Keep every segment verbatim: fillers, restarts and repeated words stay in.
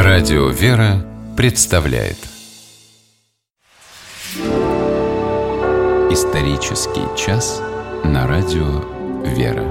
Радио «Вера» представляет Исторический час на Радио «Вера».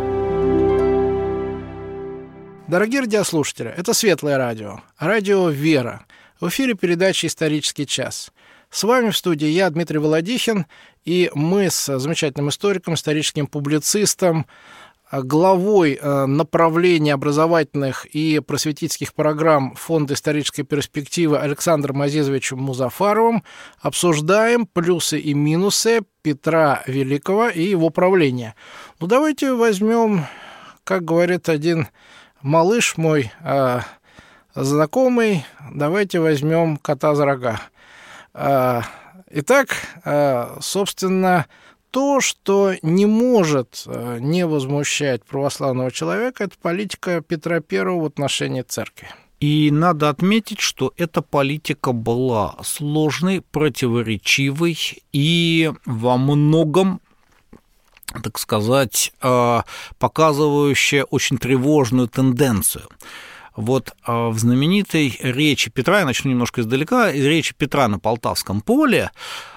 Дорогие радиослушатели, это Светлое радио, радио «Вера». В эфире передача «Исторический час». С вами в студии я, Дмитрий Володихин, и мы с замечательным историком, историческим публицистом, главой направления образовательных и просветительских программ Фонда исторической перспективы Александром Азизовичем Музафаровым обсуждаем плюсы и минусы Петра Великого и его правления. Ну, давайте возьмем, как говорит один малыш мой э, знакомый, давайте возьмем кота за рога. Э, итак, э, собственно, то, что не может не возмущать православного человека, это политика Петра Первого в отношении церкви. И надо отметить, что эта политика была сложной, противоречивой и во многом, так сказать, показывающая очень тревожную тенденцию. Вот в знаменитой речи Петра, я начну немножко издалека, из речи Петра на Полтавском поле,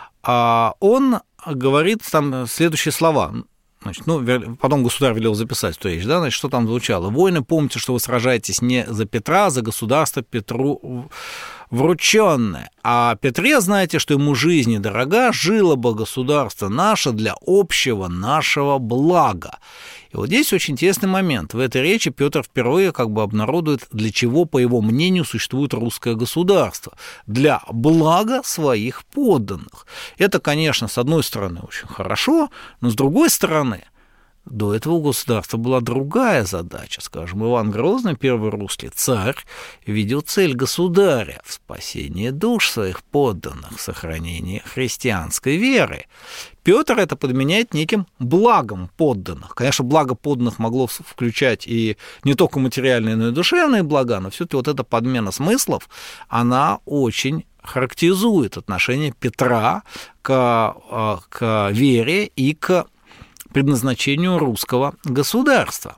он говорит там следующие слова. Значит, ну, потом государь велел записать эту речь, да, значит, что там звучало? «Воины, помните, что вы сражаетесь не за Петра, а за государство Петру врученное. А Петре знаете, что ему жизнь дорога, жило бы государство наше для общего нашего блага». И вот здесь очень интересный момент. В этой речи Петр впервые как бы обнародует, для чего, по его мнению, существует русское государство. Для блага своих подданных. Это, конечно, с одной стороны, очень хорошо, но с другой стороны, до этого у государства была другая задача. Скажем, Иван Грозный, первый русский царь, видел цель государя в спасении душ своих подданных, в сохранении христианской веры. Петр это подменяет неким благом подданных. Конечно, благо подданных могло включать и не только материальные, но и душевные блага, но все-таки вот эта подмена смыслов, она очень характеризует отношение Петра к, к вере и к предназначению русского государства.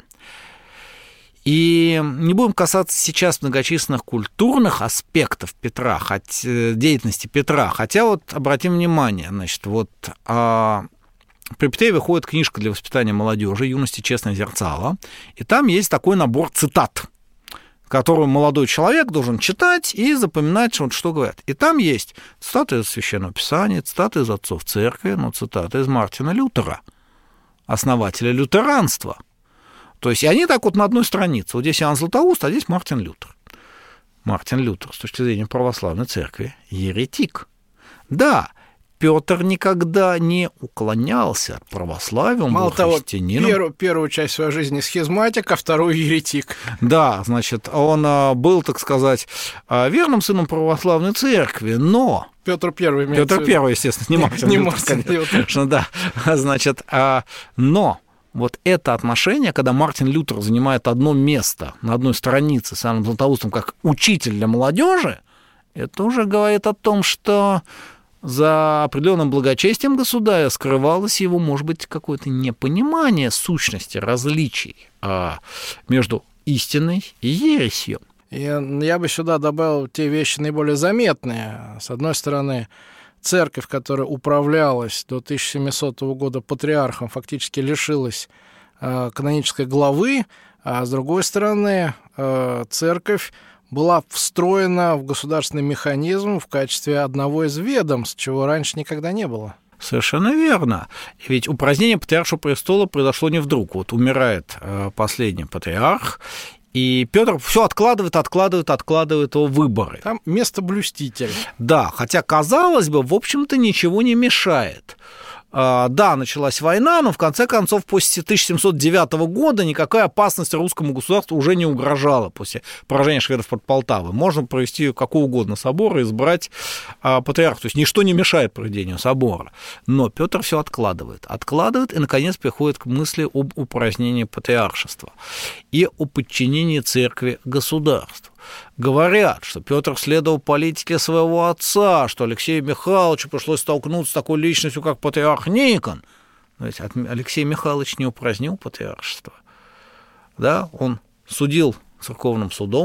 И не будем касаться сейчас многочисленных культурных аспектов Петра, хоть, деятельности Петра, хотя вот обратим внимание, значит, вот а, при Петре выходит книжка для воспитания молодежи «Юности честное зерцало», и там есть такой набор цитат, которую молодой человек должен читать и запоминать, вот, что говорят. И там есть цитаты из Священного Писания, цитаты из отцов церкви, ну, цитаты из Мартина Лютера, основателя лютеранства. То есть и они так вот на одной странице. Вот здесь Иоанн Златоуст, а здесь Мартин Лютер. Мартин Лютер, с точки зрения православной церкви, еретик. Да, Петр никогда не уклонялся от православия, он Мало был того, христианином. Первую, первую часть своей жизни схизматик, а вторую еретик. Да, значит, он был, так сказать, верным сыном православной церкви, но... Петр Первый. Петр Первый, естественно, не Мартин не Лютер, конечно, да. Значит, но вот это отношение, когда Мартин Лютер занимает одно место на одной странице с Иоанном Златоустом как учитель для молодежи, это уже говорит о том, что за определенным благочестием государя скрывалось его, может быть, какое-то непонимание сущности различий между истиной и ересью. И я бы сюда добавил те вещи наиболее заметные. С одной стороны, церковь, которая управлялась до тысяча семисотого года патриархом, фактически лишилась э, канонической главы, а с другой стороны, э, церковь была встроена в государственный механизм в качестве одного из ведомств, чего раньше никогда не было. Совершенно верно. Ведь упразднение патриаршего престола произошло не вдруг. Вот умирает э, последний патриарх, и Петр все откладывает, откладывает, откладывает его выборы. Там местоблюститель. Да, хотя, казалось бы, в общем-то, ничего не мешает. Да, началась война, но в конце концов после тысяча семьсот девятого года никакая опасность русскому государству уже не угрожала после поражения шведов под Полтавой. Можно провести какой угодно собор и избрать патриарха. То есть ничто не мешает проведению собора. Но Петр все откладывает. Откладывает и, наконец, приходит к мысли об упразднении патриаршества и о подчинении церкви государству. Говорят, что Петр следовал политике своего отца, что Алексею Михайловичу пришлось столкнуться с такой личностью, как патриарх Никон. Но ведь Алексей Михайлович не упразднил патриаршество. Да? Он судил церковным судом,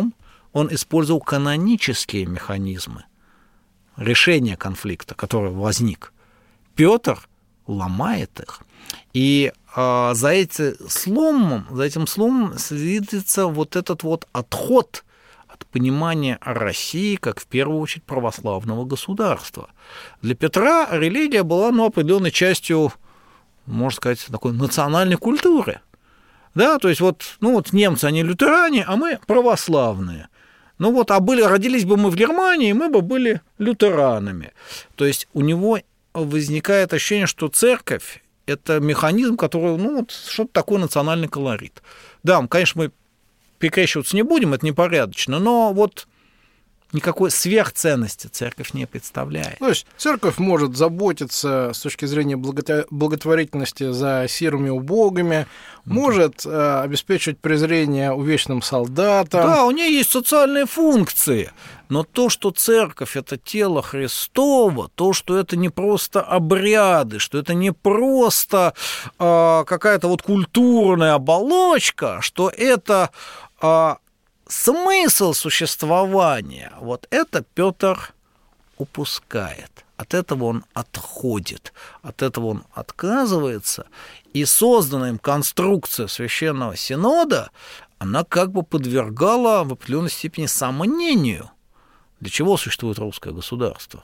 он использовал канонические механизмы решения конфликта, который возник. Петр ломает их. И э, за, эти сломом, за этим сломом следуется вот этот вот отход от понимания России как, в первую очередь, православного государства. Для Петра религия была, ну, определенной частью, можно сказать, такой национальной культуры. Да, то есть вот, ну, вот немцы, они лютеране, а мы православные. Ну вот, а были, родились бы мы в Германии, мы бы были лютеранами. То есть у него возникает ощущение, что церковь – это механизм, который, ну, вот что-то такое национальный колорит. Да, конечно, мы перекрещиваться не будем, это непорядочно, но вот никакой сверхценности церковь не представляет. То есть церковь может заботиться с точки зрения благотворительности за сирыми убогими, mm-hmm. может э, обеспечивать презрение увечным солдатам. Да, у нее есть социальные функции, но то, что церковь – это тело Христово, то, что это не просто обряды, что это не просто э, какая-то вот культурная оболочка, что это э, смысл существования, вот это Петр упускает. От этого он отходит, от этого он отказывается, и созданная им конструкция Священного Синода, она как бы подвергала в определенной степени сомнению, для чего существует русское государство.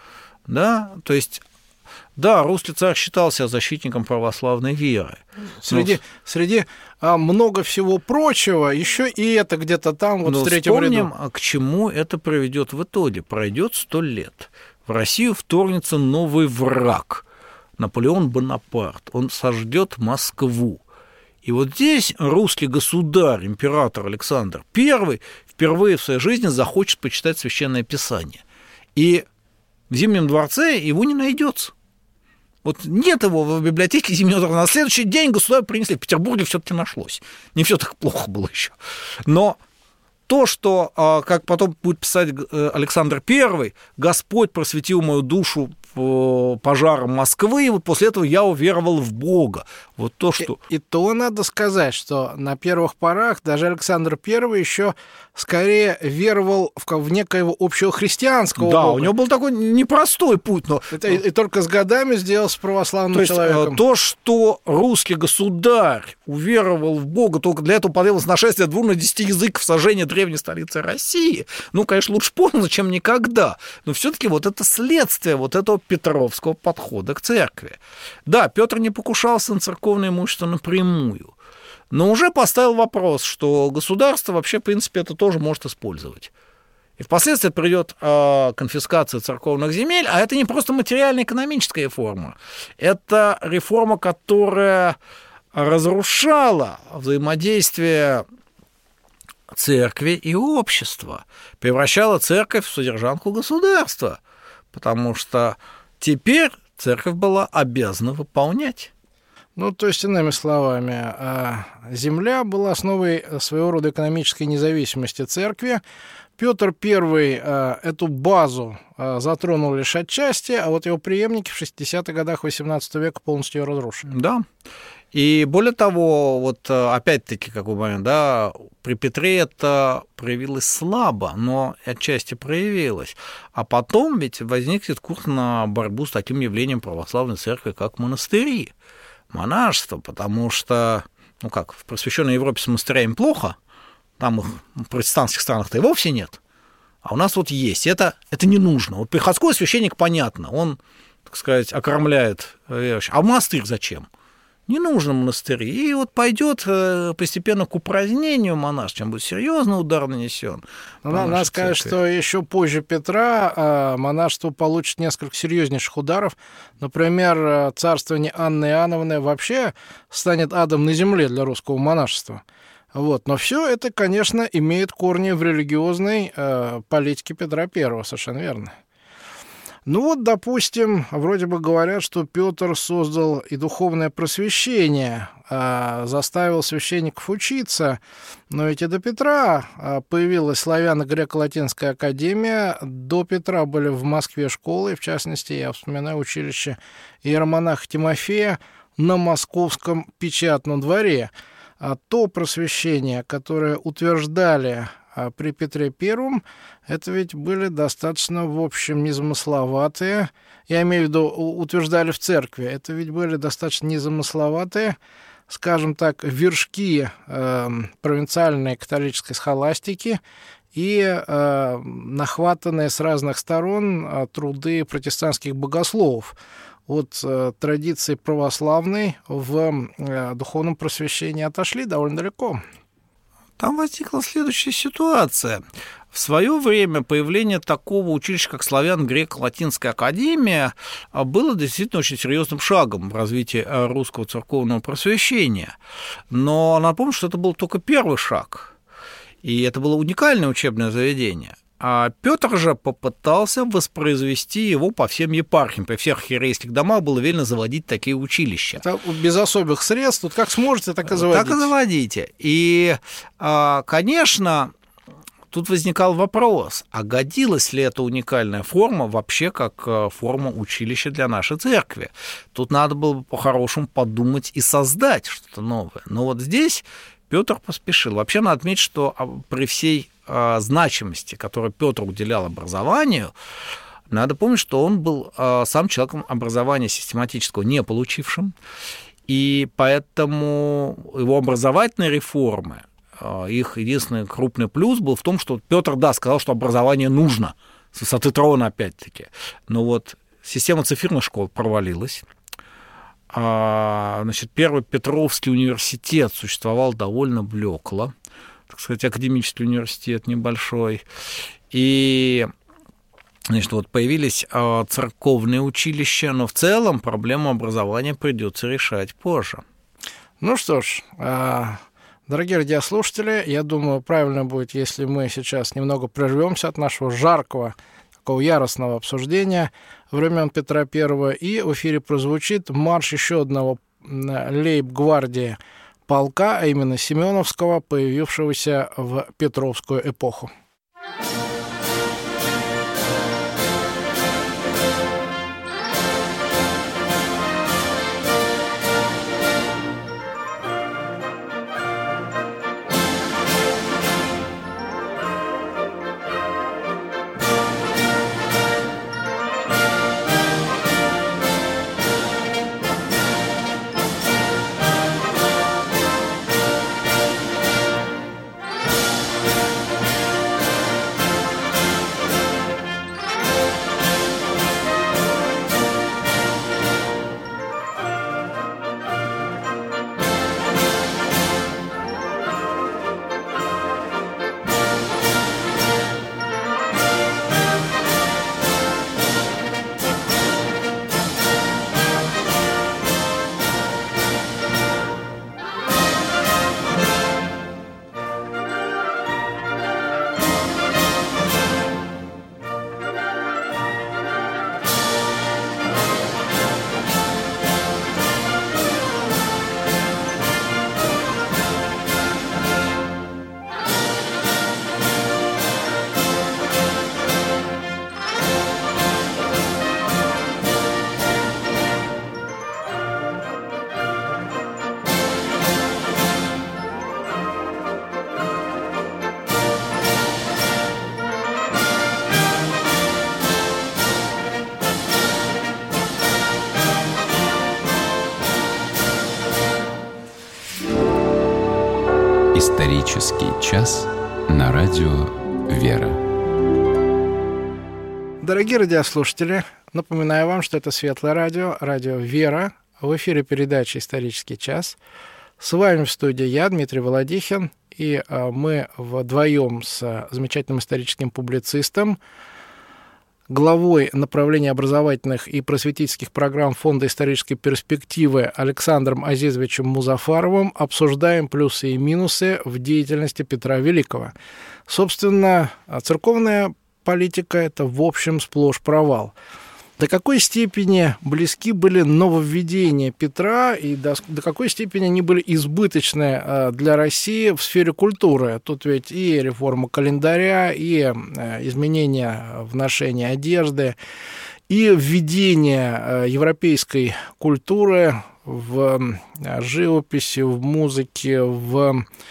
Да, то есть, да, русский царь считался защитником православной веры. Среди, но... среди а, много всего прочего, еще и это где-то там, вот но в третьем вспомним, ряду. К чему это приведет в итоге. Пройдет сто лет. В Россию вторгнется новый враг. Наполеон Бонапарт. Он сожжет Москву. И вот здесь русский государь, император Александр Первый, впервые в своей жизни захочет почитать Священное Писание. И в Зимнем дворце его не найдется. Вот нет его в библиотеке Зимнего дворца. На следующий день государь принесли. В Петербурге все-таки нашлось. Не все так плохо было еще. Но то, что, как потом будет писать Александр Первый, Господь просветил мою душу пожаром Москвы, и вот после этого я уверовал в Бога. Вот то, что... И, и то надо сказать, что на первых порах даже Александр Первый еще скорее веровал в, в некоего общего христианского да, Бога. У него был такой непростой путь. Но... Это, и, и только с годами сделался православным то человеком. Есть, то, что русский государь уверовал в Бога, только для этого потребовалось нашествие двух на десяти языков, сожжение древней столицы России. Ну, конечно, лучше поздно, чем никогда. Но все-таки вот это следствие вот этого петровского подхода к церкви. Да, Петр не покушался на церковное имущество напрямую, но уже поставил вопрос, что государство вообще, в принципе, это тоже может использовать. И впоследствии придет э, конфискация церковных земель, а это не просто материально-экономическая реформа, это реформа, которая разрушала взаимодействие церкви и общества, превращала церковь в содержанку государства, потому что теперь церковь была обязана выполнять. Ну, то есть, иными словами, земля была основой своего рода экономической независимости церкви. Петр Первый эту базу затронул лишь отчасти, а вот его преемники в шестидесятых годах восемнадцатого века полностью ее разрушили. Да. И более того, вот опять-таки, какой момент, да, при Петре это проявилось слабо, но отчасти проявилось. А потом ведь возникнет курс на борьбу с таким явлением православной церкви, как монастыри, монашество, потому что, ну как, в просвещенной Европе с монастырями плохо, там их в протестантских странах-то и вовсе нет, а у нас вот есть. Это, это не нужно. Вот приходской священник, понятно, он, так сказать, окормляет верующих. А монастырь зачем? Не нужно монастыри. И вот пойдет постепенно к упразднению монашеств, чем будет серьезный удар нанесен. Надо сказать, что еще позже Петра монашество получит несколько серьезнейших ударов. Например, царствование Анны Иоанновны вообще станет адом на земле для русского монашества. Вот. Но все это, конечно, имеет корни в религиозной э, политике Петра Первого, совершенно верно. Ну вот, допустим, вроде бы говорят, что Петр создал и духовное просвещение, э, заставил священников учиться, но ведь и до Петра э, появилась славяно-греко-латинская академия, до Петра были в Москве школы, в частности, я вспоминаю училище иеромонаха Тимофея на Московском печатном дворе. А то просвещение, которое утверждали а при Петре Первом это ведь были достаточно, в общем, незамысловатые, я имею в виду, утверждали в церкви, это ведь были достаточно незамысловатые, скажем так, вершки э, провинциальной католической схоластики и э, нахватанные с разных сторон э, труды протестантских богословов от э, традиции православной в э, духовном просвещении отошли довольно далеко. Там возникла следующая ситуация. В свое время появление такого училища, как Славяно-Греко-Латинская академия, было действительно очень серьезным шагом в развитии русского церковного просвещения. Но напомню, что это был только первый шаг, и это было уникальное учебное заведение. А Петр же попытался воспроизвести его по всем епархиям. При всех архиерейских домах было велено заводить такие училища. Это без особых средств, тут как сможете, так и заводите. Так и заводите. И, конечно, тут возникал вопрос, а годилась ли эта уникальная форма вообще как форма училища для нашей церкви? Тут надо было бы по-хорошему подумать и создать что-то новое. Но вот здесь Петр поспешил. Вообще надо отметить, что при всей значимости, которую Петр уделял образованию, надо помнить, что он был сам человеком образования систематического не получившим, и поэтому его образовательные реформы, их единственный крупный плюс был в том, что Петр, да, сказал, что образование нужно, с высоты трона опять-таки, но вот система цифирных школ провалилась. Значит, первый Петровский университет существовал довольно блекло, так сказать, академический университет небольшой, и, значит, вот появились церковные училища, но в целом проблему образования придется решать позже. Ну что ж, дорогие радиослушатели, я думаю, правильно будет, если мы сейчас немного прервемся от нашего жаркого, такого яростного обсуждения времен Петра Первого, и в эфире прозвучит марш еще одного лейб-гвардии полка, а именно Семеновского, появившегося в Петровскую эпоху. Исторический час на радио «Вера». Дорогие радиослушатели, напоминаю вам, что это Светлое радио, радио «Вера». В эфире передача «Исторический час». С вами в студии я, Дмитрий Володихин, и мы вдвоем с замечательным историческим публицистом, главой направления образовательных и просветительских программ Фонда исторической перспективы Александром Азизовичем Музафаровым обсуждаем плюсы и минусы в деятельности Петра Великого. Собственно, церковная политика – это в общем сплошь провал. До какой степени близки были нововведения Петра и до, до какой степени они были избыточны для России в сфере культуры? Тут ведь и реформа календаря, и изменения в ношении одежды, и введение европейской культуры в живописи, в музыке, в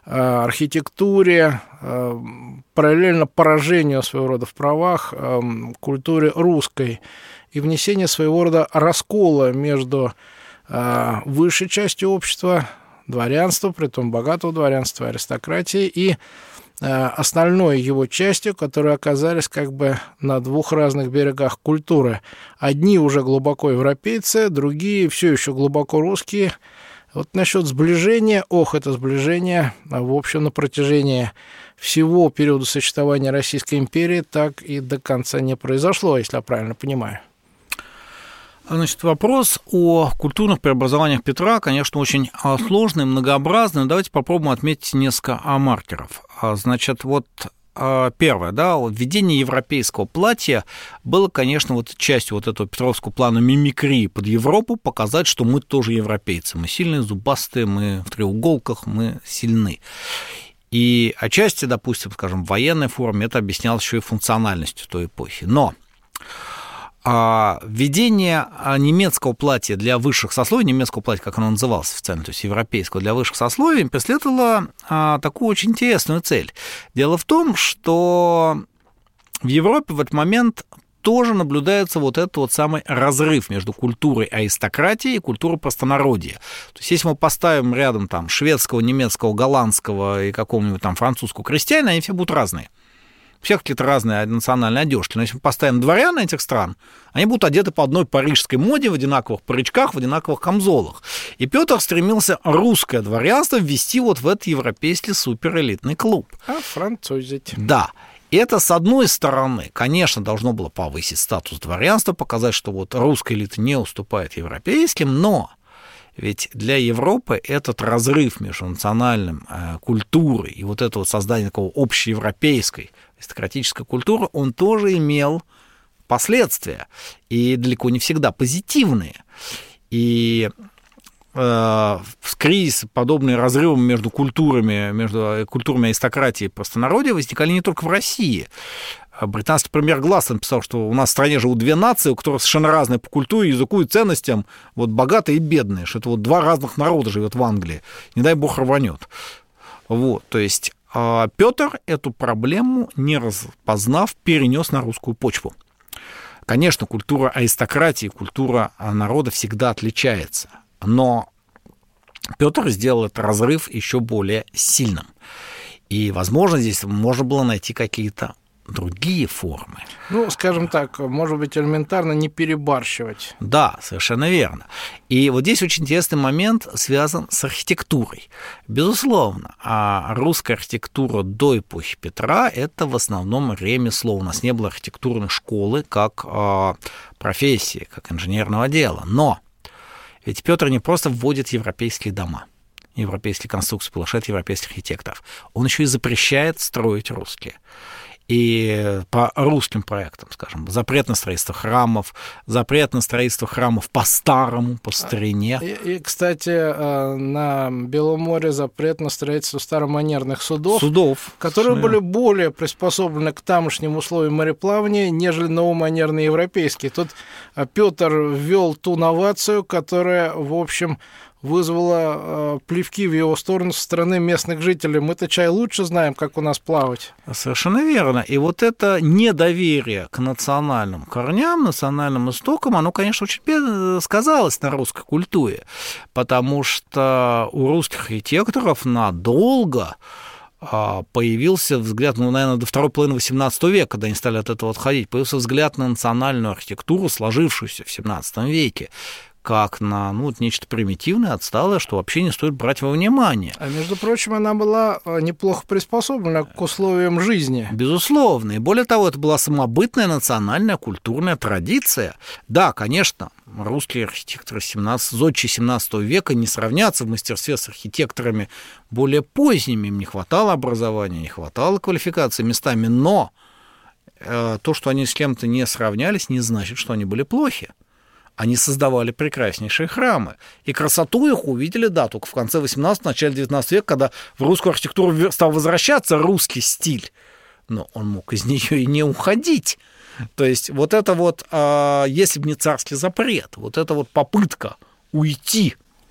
архитектуре, параллельно поражению своего рода в правах культуре русской и внесение своего рода раскола между высшей частью общества, дворянства, притом богатого дворянства, аристократии, и остальной его частью, которые оказались как бы на двух разных берегах культуры. Одни уже глубоко европейцы, другие все еще глубоко русские. Вот насчет сближения, ох, это сближение, в общем, на протяжении всего периода существования Российской империи так и до конца не произошло, если я правильно понимаю. Значит, вопрос о культурных преобразованиях Петра, конечно, очень сложный, многообразный, но давайте попробуем отметить несколько маркеров. Значит, вот первое, да, введение европейского платья было, конечно, вот частью вот этого петровского плана мимикрии под Европу, показать, что мы тоже европейцы, мы сильные, зубастые, мы в треуголках, мы сильны. И отчасти, допустим, скажем, в военной форме это объяснялось еще и функциональностью той эпохи. Но введение немецкого платья для высших сословий, немецкого платья, как оно называлось официально, то есть европейского для высших сословий, преследовало такую очень интересную цель. Дело в том, что в Европе в этот момент тоже наблюдается вот этот вот самый разрыв между культурой аристократии и культурой простонародья. То есть если мы поставим рядом там шведского, немецкого, голландского и какого-нибудь там французского крестьянина, они все будут разные. У всех какие-то разные национальные одежки. Но если мы поставим дворян этих стран, они будут одеты по одной парижской моде, в одинаковых паричках, в одинаковых камзолах. И Петр стремился русское дворянство ввести вот в этот европейский суперэлитный клуб. А французить. Да. Это, с одной стороны, конечно, должно было повысить статус дворянства, показать, что вот русская элита не уступает европейским, но ведь для Европы этот разрыв между национальным э, культурой и вот это вот создание такого общеевропейской аристократической культуры, он тоже имел последствия, и далеко не всегда позитивные. И э, кризисы, подобные разрывам между культурами, между культурами аристократии и простонародья, возникали не только в России. Британский премьер Гластон писал, что у нас в стране живут две нации, у которых совершенно разные по культуре, языку и ценностям, вот богатые и бедные, что это вот два разных народа живет в Англии. Не дай бог рванет. Вот, то есть Петр эту проблему, не распознав, перенес на русскую почву. Конечно, культура аристократии, культура народа всегда отличается, но Петр сделал этот разрыв еще более сильным. И, возможно, здесь можно было найти какие-то другие формы. Ну, скажем так, может быть, элементарно не перебарщивать. Да, совершенно верно. И вот здесь очень интересный момент связан с архитектурой. Безусловно, русская архитектура до эпохи Петра – это в основном ремесло. У нас не было архитектурной школы как профессии, как инженерного дела. Но ведь Петр не просто вводит европейские дома, европейские конструкции, приглашает европейских архитекторов. Он еще и запрещает строить русские. И по русским проектам, скажем, запрет на строительство храмов, запрет на строительство храмов по-старому, по старине. И, и, кстати, на Белом море запрет на строительство староманерных судов, судов которые совершенно были более приспособлены к тамошним условиям мореплавания, нежели новоманерные европейские. Тут Петр ввел ту новацию, которая, в общем, вызвала э, плевки в его сторону со стороны местных жителей. Мы-то чай лучше знаем, как у нас плавать. Совершенно верно. И вот это недоверие к национальным корням, национальным истокам, оно, конечно, очень сказалось на русской культуре, потому что у русских архитекторов надолго появился взгляд, ну, наверное, до второй половины восемнадцатого века, когда они стали от этого отходить, появился взгляд на национальную архитектуру, сложившуюся в семнадцатом веке, как на ну, нечто примитивное, отсталое, что вообще не стоит брать во внимание. А между прочим, она была неплохо приспособлена к условиям жизни. Безусловно. И более того, это была самобытная национальная культурная традиция. Да, конечно, русские архитекторы семнадцатого, зодчие семнадцатого века не сравнятся в мастерстве с архитекторами более поздними. Им не хватало образования, не хватало квалификации местами, но э, то, что они с кем-то не сравнялись, не значит, что они были плохи. Они создавали прекраснейшие храмы. И красоту их увидели, да, только в конце восемнадцатого, начале девятнадцатого века, когда в русскую архитектуру стал возвращаться русский стиль. Но он мог из нее и не уходить. То есть вот это вот, если бы не царский запрет, вот эта вот попытка уйти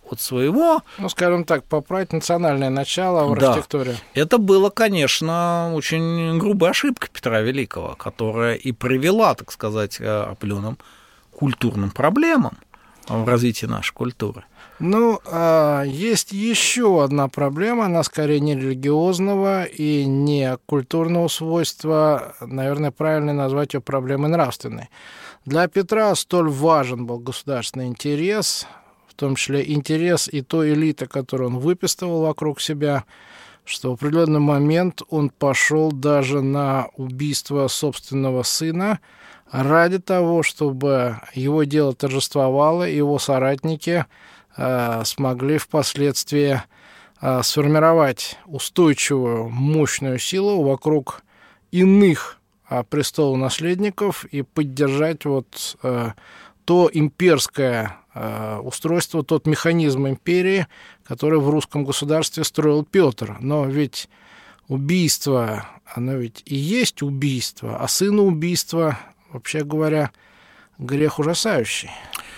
от своего... Ну, скажем так, поправить национальное начало в да. архитектуре. Это было, конечно, очень грубая ошибка Петра Великого, которая и привела, так сказать, к определенным культурным проблемам в развитии нашей культуры. Ну, есть еще одна проблема, она скорее не религиозного и не культурного свойства, наверное, правильно назвать ее проблемой нравственной. Для Петра столь важен был государственный интерес, в том числе интерес и той элиты, которую он выписывал вокруг себя, что в определенный момент он пошел даже на убийство собственного сына ради того, чтобы его дело торжествовало, и его соратники смогли впоследствии сформировать устойчивую, мощную силу вокруг иных престолонаследников и поддержать вот то имперское устройство, тот механизм империи, который в русском государстве строил Петр. Но ведь убийство, оно ведь и есть убийство, а сыноубийство, вообще говоря, грех ужасающий.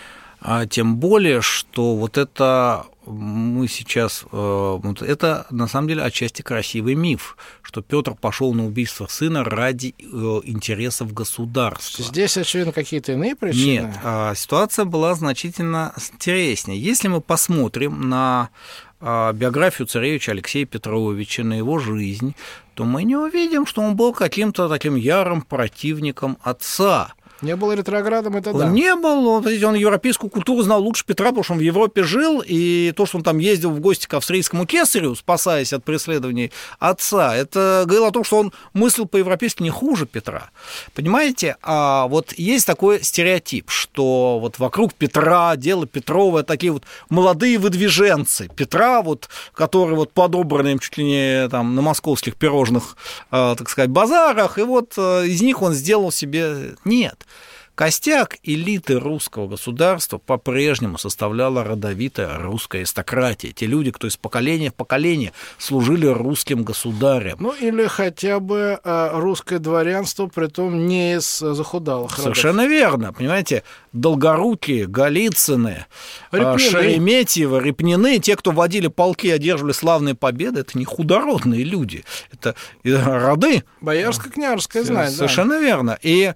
А тем более, что вот это мы сейчас, это на самом деле отчасти красивый миф, что Петр пошел на убийство сына ради интересов государства. Здесь, очевидно, какие-то иные причины? Нет, ситуация была значительно интереснее. Если мы посмотрим на биографию царевича Алексея Петровича, на его жизнь, то мы не увидим, что он был каким-то таким ярым противником отца. Не был ретроградом, это он да. Не был, он, он европейскую культуру знал лучше Петра, потому что он в Европе жил, и то, что он там ездил в гости к австрийскому кесарю, спасаясь от преследований отца, это говорило о том, что он мыслил по-европейски не хуже Петра. Понимаете, а вот есть такой стереотип, что вот вокруг Петра, дело Петрова, такие вот молодые выдвиженцы Петра, вот, которые вот подобраны им чуть ли не там, на московских пирожных, так сказать, базарах, и вот из них он сделал себе... Нет. Костяк элиты русского государства по-прежнему составляла родовитая русская аристократия. Те люди, кто из поколения в поколение служили русским государям. Ну, или хотя бы русское дворянство, притом не из захудалых родов. Совершенно верно. Понимаете, Долгорукие, Голицыны, Репнины. Шереметьевы, Репнины, те, кто водили полки и одерживали славные победы, это не худородные люди. Это роды. Боярско-княжеская знать, Совершенно да. верно. И...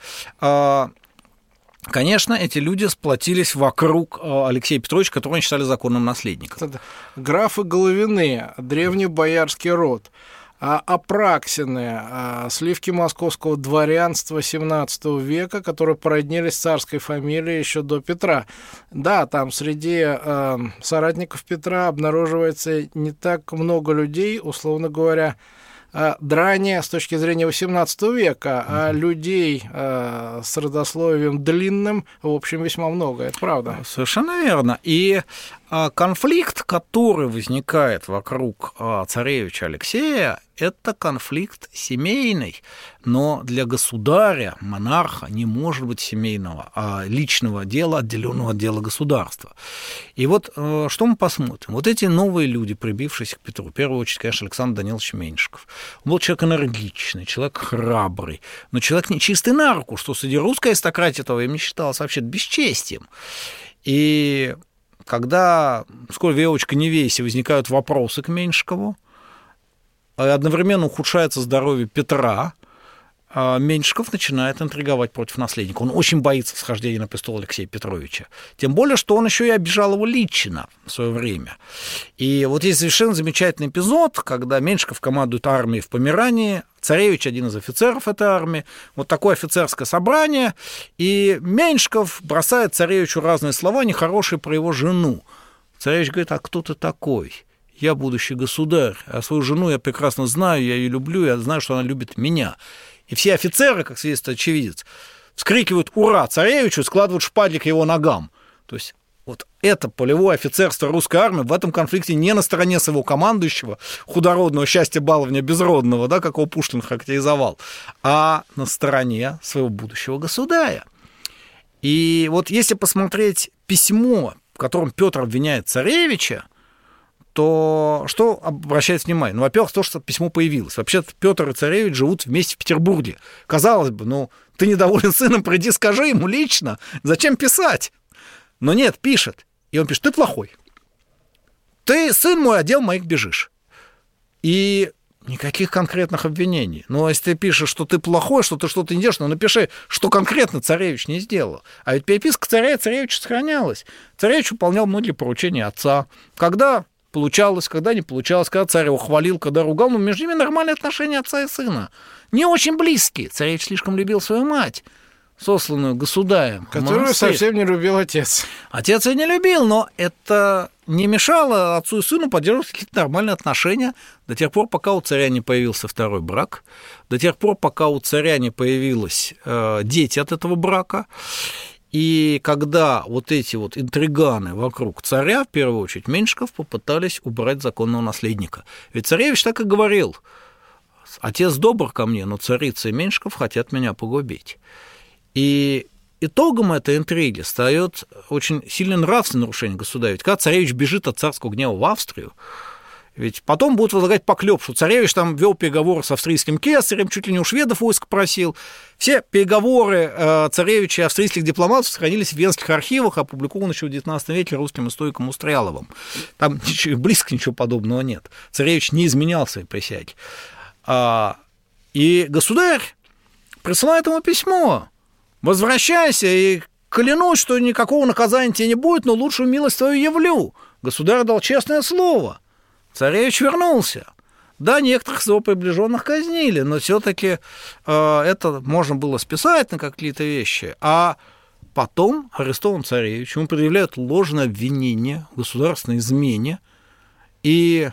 Конечно, эти люди сплотились вокруг Алексея Петровича, которого они считали законным наследником. Графы Головины, древний боярский род, Апраксины, сливки московского дворянства семнадцатого века, которые породнились с царской фамилией еще до Петра. Да, там среди соратников Петра обнаруживается не так много людей, условно говоря, дране с точки зрения восемнадцатого века, а людей э, с родословием длинным, в общем, весьма много, это правда. Совершенно верно. И э, конфликт, который возникает вокруг э, царевича Алексея, это конфликт семейный, но для государя, монарха, не может быть семейного, а личного дела, отделенного от дела государства. И вот э, что мы посмотрим? Вот эти новые люди, прибившиеся к Петру, в первую очередь, конечно, Александр Данилович Меньшиков. Он был человек энергичный, человек храбрый, но человек нечистый на руку, что среди русской аристократии этого им не считалось вообще бесчестием. И когда скоро веревочка не вейся, возникают вопросы к Меньшикову, одновременно ухудшается здоровье Петра, Меньшиков начинает интриговать против наследника. Он очень боится восхождения на престол Алексея Петровича. Тем более, что он еще и обижал его лично в свое время. И вот есть совершенно замечательный эпизод, когда Меньшиков командует армией в Померании, царевич один из офицеров этой армии, вот такое офицерское собрание, и Меньшиков бросает царевичу разные слова, нехорошие про его жену. Царевич говорит: а кто ты такой? Я будущий государь, а свою жену я прекрасно знаю, я ее люблю, я знаю, что она любит меня. И все офицеры, как свидетельствует очевидец, вскрикивают «Ура!» царевичу, складывают шпаги к его ногам. То есть вот это полевое офицерство русской армии в этом конфликте не на стороне своего командующего, худородного счастья баловня безродного, да, как его Пушкин характеризовал, а на стороне своего будущего государя. И вот если посмотреть письмо, в котором Петр обвиняет царевича, то что обращает внимание? Ну, во-первых, то, что письмо появилось. Вообще-то Петр и царевич живут вместе в Петербурге. Казалось бы, ну, ты недоволен сыном, приди скажи ему лично. Зачем писать? Но нет, пишет. И он пишет: ты плохой. ты, сын мой, отдел моих бежишь. И никаких конкретных обвинений. Но если ты пишешь, что ты плохой, что ты что-то не делаешь, ну напиши, что конкретно царевич не сделал. А ведь переписка царя и царевича сохранялась. Царевич выполнял многие поручения отца. Когда получалось, когда не получалось, когда царь его хвалил, когда ругал, но между ними нормальные отношения отца и сына. Не очень близкие. Царевич слишком любил свою мать, сосланную государем. Которую совсем не любил отец. Отец ее не любил, но это не мешало отцу и сыну поддерживать какие-то нормальные отношения до тех пор, пока у царя не появился второй брак, до тех пор, пока у царя не появились э, дети от этого брака. И когда вот эти вот интриганы вокруг царя, в первую очередь Меньшиков, попытались убрать законного наследника. Ведь царевич так и говорил: отец добр ко мне, но царица и Меньшиков хотят меня погубить. И итогом этой интриги стает очень сильное нравственное нарушение государя. Ведь когда царевич бежит от царского гнева в Австрию, ведь потом будут возлагать поклёп, что царевич там вел переговоры с австрийским кесарем, чуть ли не у шведов войск просил. Все переговоры э, царевича и австрийских дипломатов сохранились в венских архивах, опубликованы еще в девятнадцатом веке русским историком Устряловым. Там ничего, близко ничего подобного нет. Царевич не изменял своей присяги. А, и государь присылает ему письмо: возвращайся и клянусь, что никакого наказания тебе не будет, но лучшую милость твою явлю. Государь дал честное слово. Царевич вернулся. Да, некоторых из его приближенных казнили, но все-таки э, это можно было списать на какие-то вещи. А потом арестован царевич, ему предъявляют ложное обвинение в государственной измене. И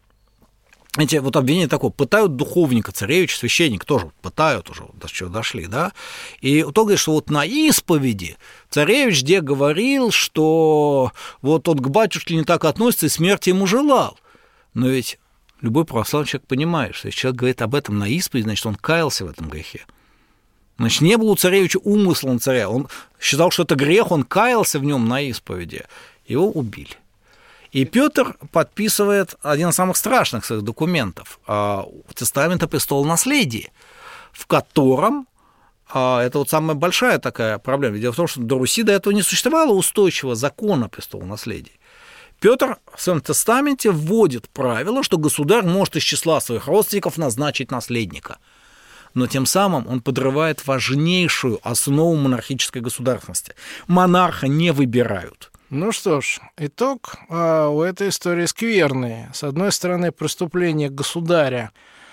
эти вот обвинения такое: пытают духовника, царевича, священника тоже пытают уже, до чего дошли, да. И то говорит, что вот на исповеди царевич где говорил, что вот тот к батюшке не так относится и смерти ему желал. Но ведь любой православный человек понимает, что если человек говорит об этом на исповеди, значит, он каялся в этом грехе. Значит, не было у царевича умысла на царя, он считал, что это грех, он каялся в нем на исповеди. Его убили. И Петр подписывает один из самых страшных своих документов — тестамент о престолонаследии, в котором это вот самая большая такая проблема. Дело в том, что до Руси до этого не существовало устойчивого закона о престолонаследии. Петр в своем тестаменте вводит правило, что государь может из числа своих родственников назначить наследника. Но тем самым он подрывает важнейшую основу монархической государственности. Монарха не выбирают. Ну что ж, итог а, у этой истории скверный. С одной стороны, преступление государя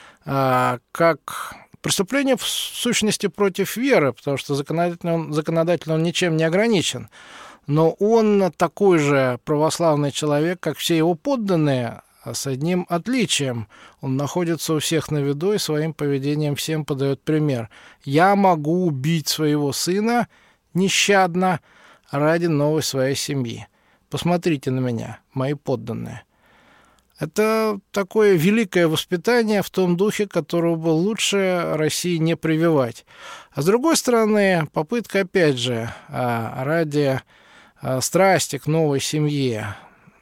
а, как преступление в сущности против веры, потому что законодательно он, законодательно он ничем не ограничен. Но он такой же православный человек, как все его подданные, с одним отличием. Он находится у всех на виду и своим поведением всем подает пример. Я могу убить своего сына нещадно ради новой своей семьи. Посмотрите на меня, мои подданные. Это такое великое воспитание в том духе, которого бы лучше России не прививать. А с другой стороны, попытка, опять же, ради страсти к новой семье,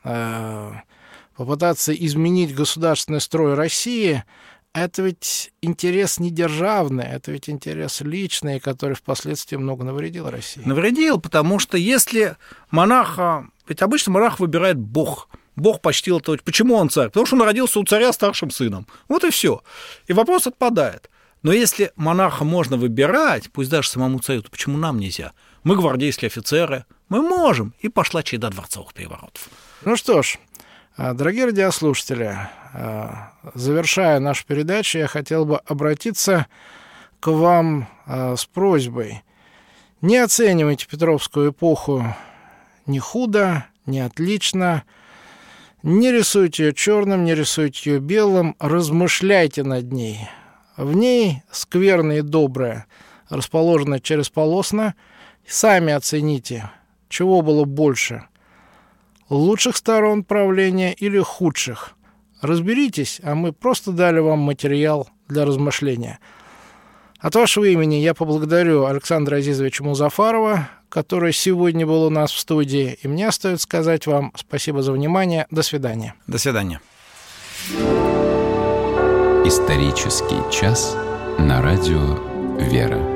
попытаться изменить государственный строй России, это ведь интерес не державный, это ведь интерес личный, который впоследствии много навредил России. Навредил, потому что если монарха... Ведь обычно монарх выбирает Бог. Бог почтил этого. Почему он царь? Потому что он родился у царя старшим сыном. Вот и все. И вопрос отпадает. Но если монарха можно выбирать, пусть даже самому царю, то почему нам нельзя? Мы гвардейские офицеры, мы можем. И пошла череда дворцовых переворотов. Ну что ж, дорогие радиослушатели, завершая нашу передачу, я хотел бы обратиться к вам с просьбой. Не оценивайте Петровскую эпоху ни худо, ни отлично. Не рисуйте ее черным, не рисуйте ее белым. Размышляйте над ней. В ней скверное и доброе расположено черезполосно. Сами оцените, чего было больше – лучших сторон правления или худших. Разберитесь, а мы просто дали вам материал для размышления. От вашего имени я поблагодарю Александра Азизовича Музафарова, который сегодня был у нас в студии. И мне остается сказать вам спасибо за внимание. До свидания. До свидания. Исторический час на радио «Вера».